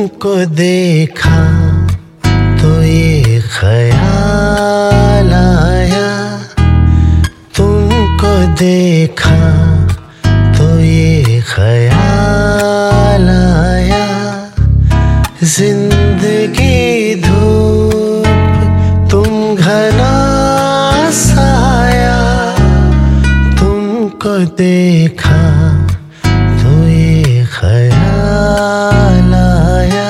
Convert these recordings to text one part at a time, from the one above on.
तुमको देखा तो ये ख्याल आया, तुमको देखा तो ये ख्याल आया। जिंदगी धूप तुम घना साया, तुमको देखा तो ये ख्याल आया।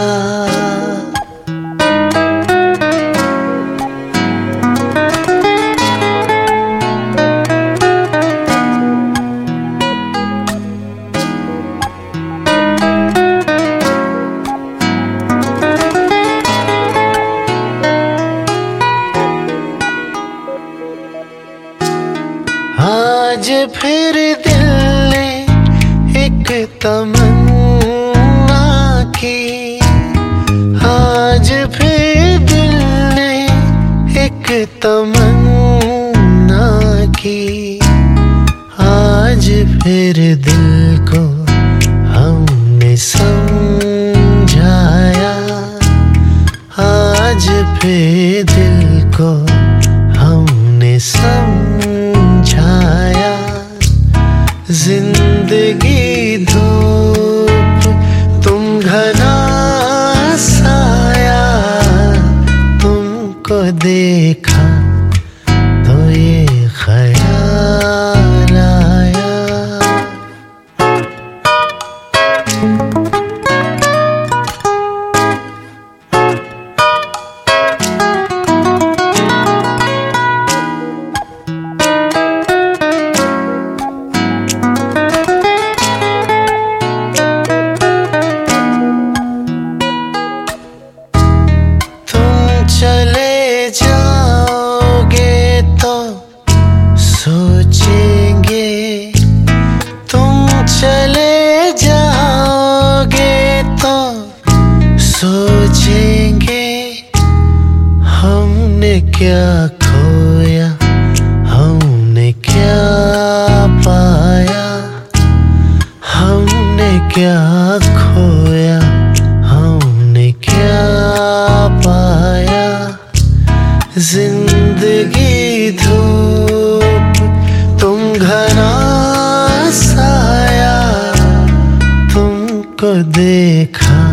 आज फिर दिल ने एक तमन्ना की, आज फिर दिल ने एक तमन्ना की। आज फिर दिल को हमने समझाया, आज फिर दिल को हमने समझाया। जिंदगी धूप तुम घना साया, तुमको देखा तो ये ख्याल आया। चले जाओगे तो सोचेंगे, तुम चले जाओगे तो सोचेंगे। हमने क्या खोया, हमने क्या पाया, हमने क्या खोया, हमने क्या पाया। जिंदगी धूप तुम घना साया, तुमको देखा